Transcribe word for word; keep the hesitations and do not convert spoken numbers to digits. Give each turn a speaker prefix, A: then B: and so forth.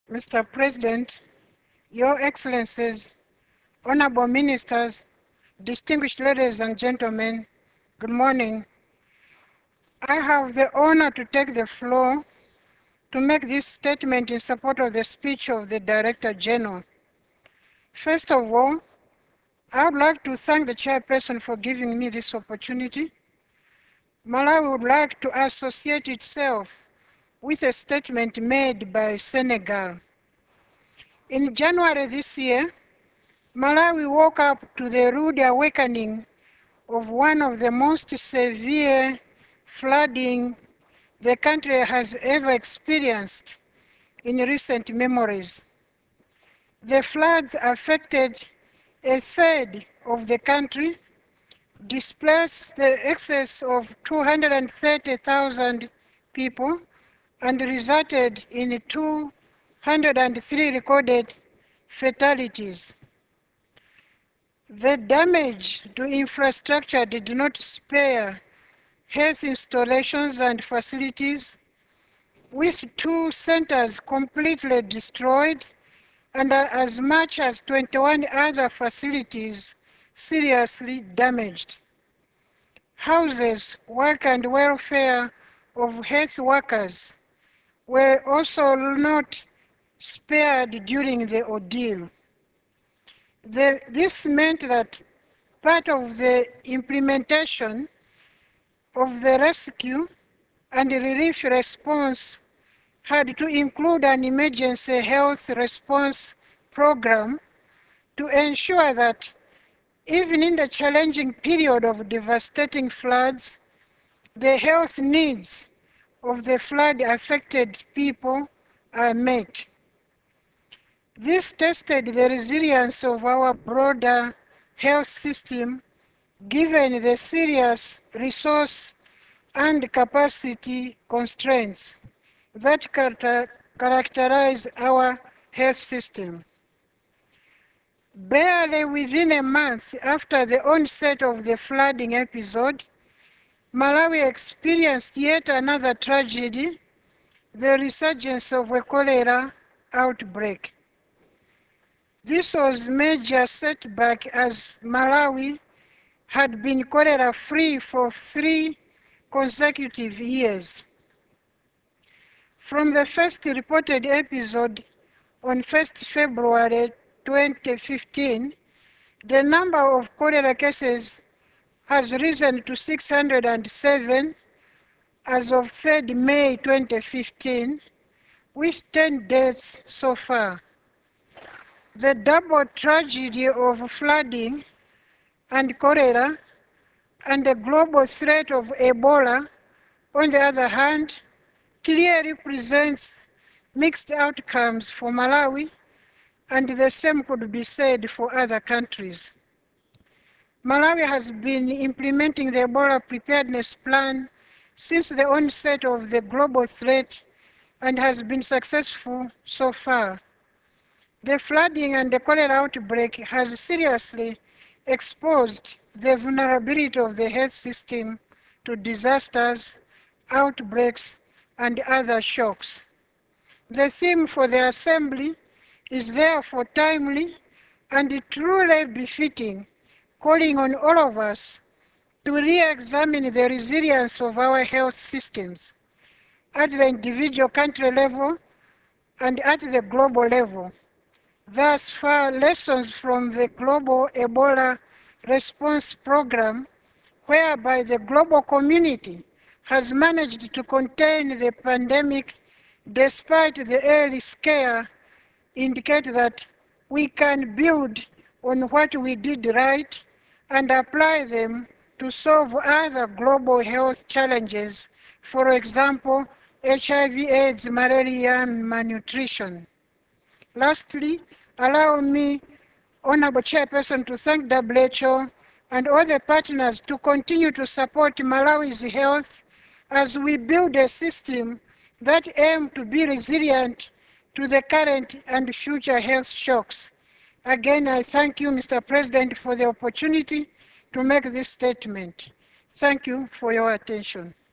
A: Mister President, Your Excellencies, Honorable Ministers, distinguished ladies and gentlemen, good morning. I have the honor to take the floor to make this statement in support of the speech of the Director General. First of all, I would like to thank the chairperson for giving me this opportunity. Malawi would like to associate itself with a statement made by Senegal. In January this year, Malawi woke up to the rude awakening of one of the most severe flooding the country has ever experienced in recent memories. The floods affected a third of the country, displaced the excess of two hundred thirty thousand people, and resulted in two hundred three recorded fatalities. The damage to infrastructure did not spare health installations and facilities, with two centers completely destroyed and as much as twenty-one other facilities seriously damaged. Houses, work and welfare of health workers were also not spared during the ordeal. The, this meant that part of the implementation of the rescue and relief response had to include an emergency health response program to ensure that even in the challenging period of devastating floods, the health needs of the flood-affected people are met. This tested the resilience of our broader health system given the serious resource and capacity constraints that characterize our health system. Barely within a month after the onset of the flooding episode, Malawi experienced yet another tragedy, the resurgence of a cholera outbreak. This was a major setback as Malawi had been cholera-free for three consecutive years. From the first reported episode on first February twenty fifteen, the number of cholera cases has risen to six hundred seven as of third May twenty fifteen, with ten deaths so far. The double tragedy of flooding and cholera and the global threat of Ebola, on the other hand, clearly presents mixed outcomes for Malawi, and the same could be said for other countries. Malawi has been implementing the Ebola preparedness plan since the onset of the global threat and has been successful so far. The flooding and the cholera outbreak has seriously exposed the vulnerability of the health system to disasters, outbreaks, and other shocks. The theme for the Assembly is therefore timely and truly befitting, calling on all of us to re-examine the resilience of our health systems at the individual country level and at the global level. Thus far, lessons from the Global Ebola Response Program, whereby the global community has managed to contain the pandemic despite the early scare, indicate that we can build on what we did right and apply them to solve other global health challenges, for example, H I V AIDS, malaria, and malnutrition. Lastly, allow me, Honorable Chairperson, to thank W H O and all the partners to continue to support Malawi's health as we build a system that aims to be resilient to the current and future health shocks. Again, I thank you, Mister President, for the opportunity to make this statement. Thank you for your attention.